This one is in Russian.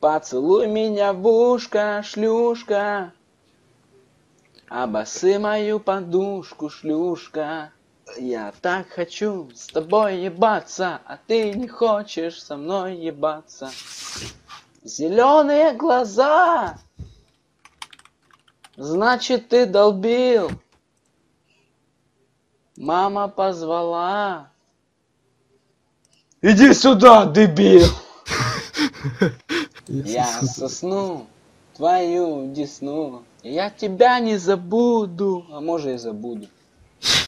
Поцелуй меня в ушко, шлюшка. Обосы мою подушку, шлюшка. Я так хочу с тобой ебаться, а ты не хочешь со мной ебаться. Зеленые глаза. Значит, ты долбил. Мама позвала. Иди сюда, дебил. Я сосну твою десну. Я тебя не забуду. А может и забуду.